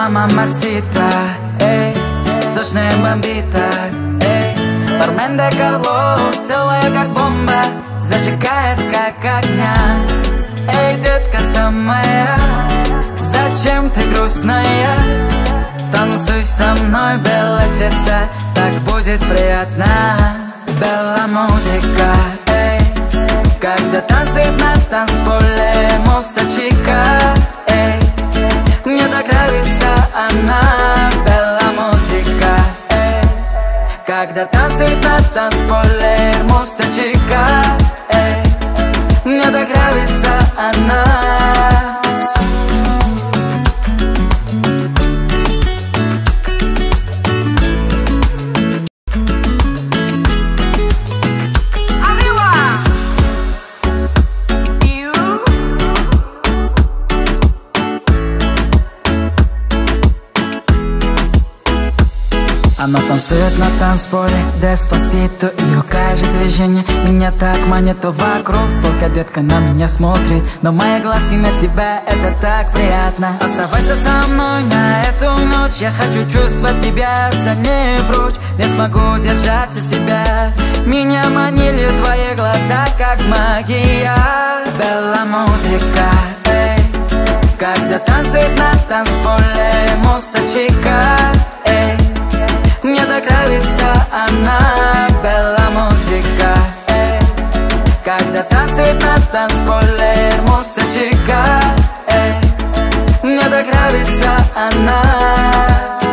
мамасита, эй, сочная бомбита, эй. Бармен де Карло, целая как бомба, зажигает как огня. Эй, детка самая, зачем ты грустная? Танцуй со мной, белла черта, так будет приятно. Белла музыка, эй, когда танцует на танцполе мусачика, эй. Мне так нравится она, белла музыка, эй, когда танцует на танцполе мусачика, эй. Мне так нравится она. Она танцует на танцполе, деспасито. Ее каждое движение меня так манит. То вокруг столько детка на меня смотрит, но мои глазки на тебя, это так приятно. Оставайся со мной на эту ночь, я хочу чувствовать тебя, остальные прочь. Не смогу держаться себя, меня манили твои глаза, как магия. Белла музыка, эй, когда танцует на танцполе мусачика, эй. Мне так нравится она, белла музыка, эй, когда танцует на танцполе мусачика, эй. Мне так нравится она.